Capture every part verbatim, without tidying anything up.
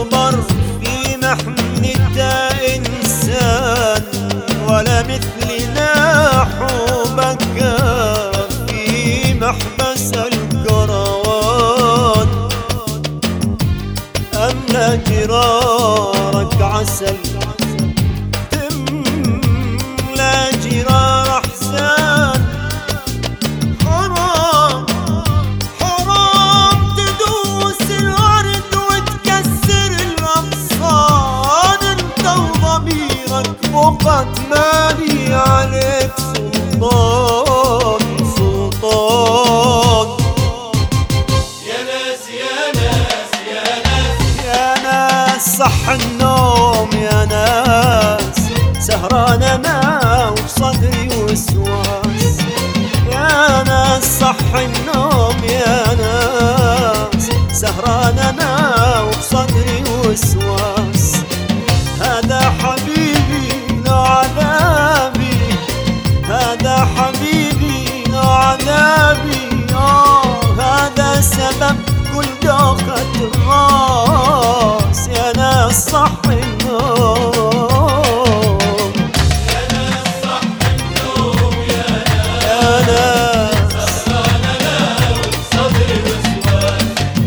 يصبر في محنته إنسان، ولا مثلنا حبك في محبس الكروان. أملا جرارك عسل تملا جرار أحزان، حرام حرام تدوس الورد وتكسر الأغصان. انت وضميرك وقت مالي عليك سلطان سلطان. يا ناس يا ناس يا ناس يا ناس صح النوم، يا ناس سهران انا وبصدري وسواس. يا ناس صح النوم، يا ناس سهران انا وبصدري وسواس. هذا حبيبي لو عذابي، هذا حبيبي لو عذابي. آه هذا سبب كل دوخة الراس. يا ناس صح النوم، يا ناس صح النوم، يا يا ناس سهران انا وبصدري وسواس.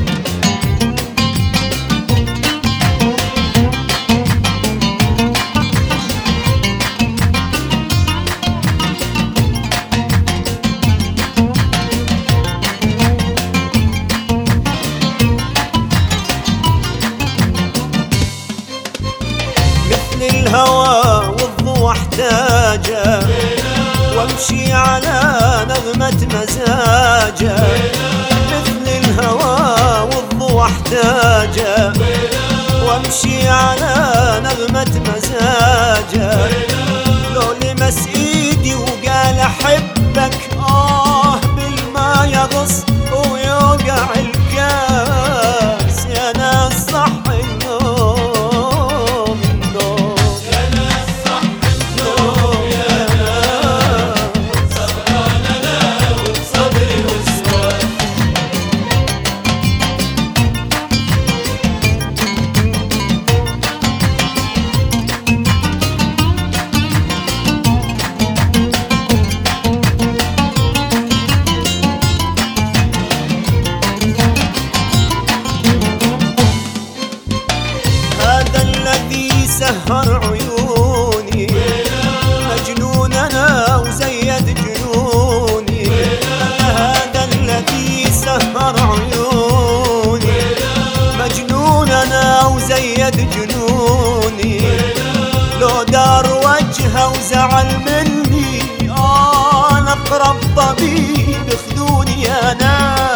مثل الهوى والضوء احتاجه، وامشي على نغمة مزاجه. مثل الهوى والضوء احتاجه، وامشي على نغمة مزاجه. لو لمس ايدي وقال احبك، اه بالما يغص ويوقع الكاس. يا ناس صح النوم النوم، يا ناس صح النوم، يا ناس سهران انا وبصدري وسواس. هذا الذي سهر عيوني، مجنون انا وزيد جنوني. هذا الذي سهر عيوني، مجنون انا وزيد جنوني. لو دار وجهه وزعل مني، آه انا اقرب طبيب خذوني. يا ناس